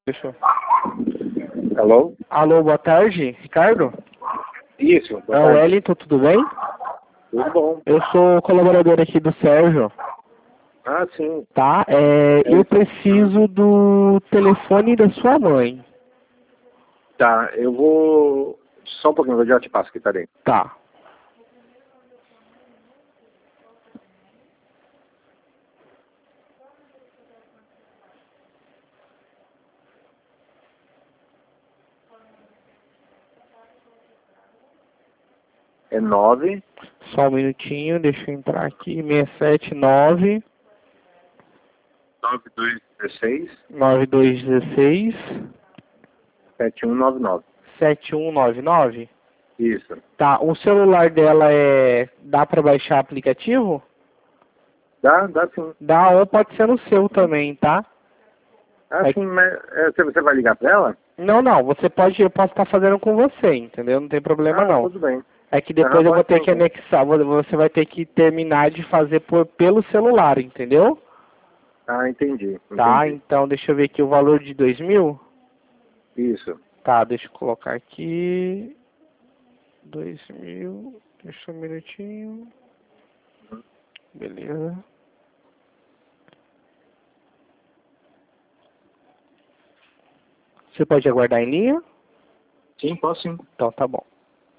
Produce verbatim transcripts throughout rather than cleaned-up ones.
Fechou. Alô? Alô, boa tarde, Ricardo? Isso, É boa o tarde. Wellington, tudo bem? Tudo bom. Eu sou colaborador aqui do Sérgio, Ah, sim. tá? É, eu preciso do telefone da sua mãe. Tá, eu vou... Só um pouquinho, eu já te passo aqui, peraí. Tá. É nove... Só um minutinho, deixa eu entrar aqui. seis sete nove, nove dois um seis, nove dois um seis, sete um nove nove. sete um nove nove. Isso. Tá, o celular dela é... dá pra baixar aplicativo? Dá, dá sim. Dá, ou pode ser no seu também, tá? Ah, É- sim, mas é, você você vai ligar pra ela? Não, não, você pode, eu posso estar fazendo com você, entendeu? Não tem problema Ah, não. tudo bem. É que Aham, depois eu vou pode ser ter que então. anexar, vo- você vai ter que terminar de fazer por, pelo celular, entendeu? Ah, entendi, Tá, entendi. então deixa eu ver aqui o valor de dois mil. Isso. Tá, deixa eu colocar aqui. Dois mil, deixa um minutinho. Beleza. Você pode aguardar em linha? Sim, posso sim. Então tá bom.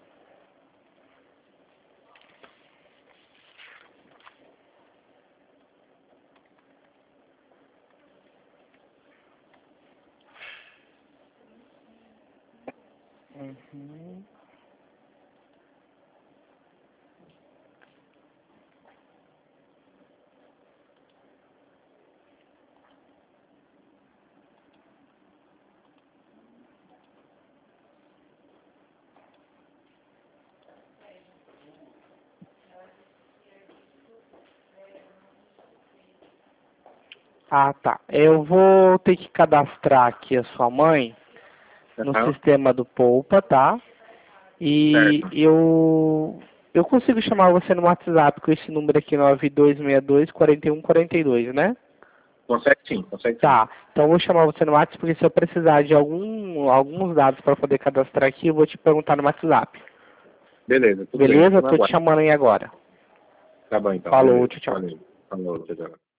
Uhum. Ah, tá. Eu vou ter que cadastrar aqui a sua mãe no Aham. sistema do Poupa, tá? E Certo. eu eu consigo chamar você no WhatsApp com esse número aqui, nove dois seis dois, quatro um quatro dois, né? Consegue sim, consegue sim. Tá. Então eu vou chamar você no WhatsApp, porque se eu precisar de algum, alguns dados para poder cadastrar aqui, eu vou te perguntar no WhatsApp. Beleza, tudo bem. Beleza? Não Tô te aguardo. chamando aí agora. Tá bom então, Falou, beleza. tchau, tchau. Valeu. Falou, tchau, tchau.